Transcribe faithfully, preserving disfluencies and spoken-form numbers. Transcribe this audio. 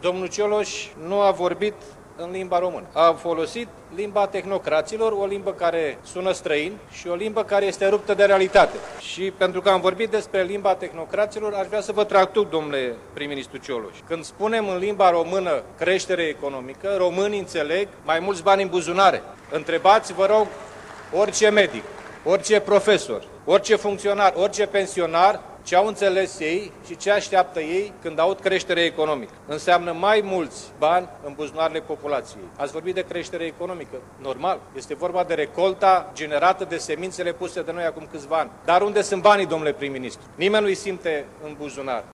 Domnul Cioloș nu a vorbit în limba română. A folosit limba tehnocraților, o limbă care sună străin și o limbă care este ruptă de realitate. Și pentru că am vorbit despre limba tehnocraților, aș vrea să vă tractuc, domnule prim-ministru Cioloș. Când spunem în limba română creștere economică, românii înțeleg mai mulți bani în buzunare. Întrebați, vă rog, orice medic, orice profesor, orice funcționar, orice pensionar, ce au înțeles ei și ce așteaptă ei când aud creștere economică. Înseamnă mai mulți bani în buzunarele populației. Ați vorbit de creștere economică. Normal. Este vorba de recolta generată de semințele puse de noi acum câțiva ani. Dar unde sunt banii, domnule prim-ministru? Nimeni nu-i simte în buzunar.